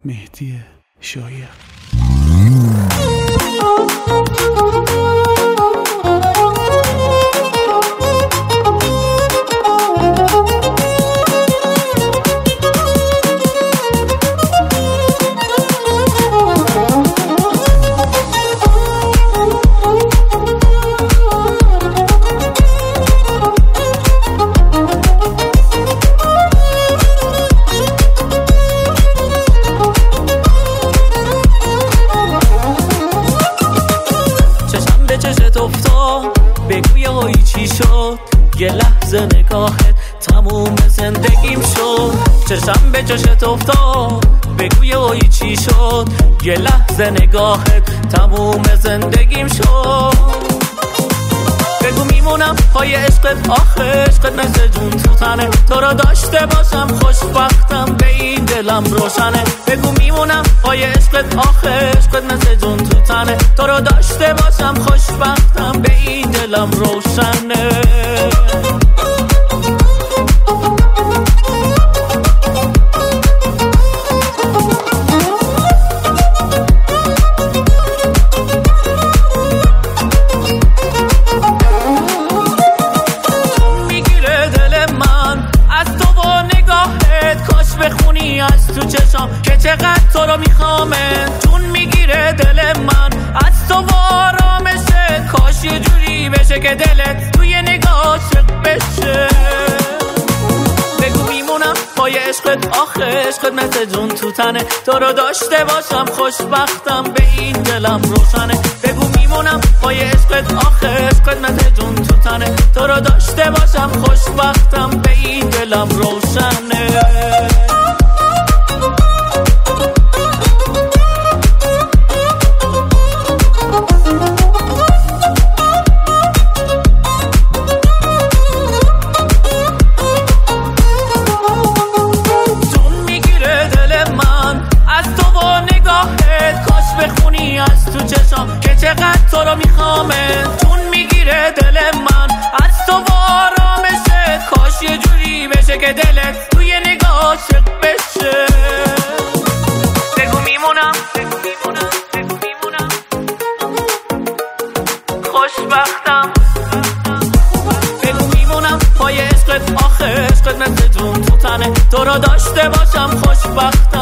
مهدی شایق. بگوی هایی چی شد، یه لحظه نگاهت تموم زندگیم شد. چشم به چشت افتاد، بگوی هایی چی شد، یه لحظه نگاهت تموم زندگیم شد. بگو میمونم پای عشقت، آخه عشقت مثل جون تو تنه، تو را داشته باشم خوشبختم به این دلم روشنه. بگو میمونم پای عشقت، آخه عشقت مثل جون تو تنه، تو را داشته باشم خوشبختم به این دلم روشنه. بخونی از تو چشام که چقدر تو رو میخوامه، جون میگیره دل من از تو و آرامشه. کاش یه جوری بشه که دلت توی نگاه عاشق بشه. بگو میمونم پای عشقت، آخه عشقت مثل جون تو تنه، تو رو داشته باشم خوشبختم به این دلم روشنه. بگو میمونم پای عشقت، آخه عشقت مثل جون تو تنه، تو رو داشته باشم خوشبختم به این دلم روشنه. بخونی از تو چشام که چقدر تو رو میخوامه، جون میگیره دل من از تو و آرامشه. کاش یه جوری بشه که دلت توی نگاه عاشق بشه. بگو میمونم خوشبختم. بگو میمونم پای عشقت، آخه عشقت مثل جون تو تنه، تو رو داشته باشم خوشبختم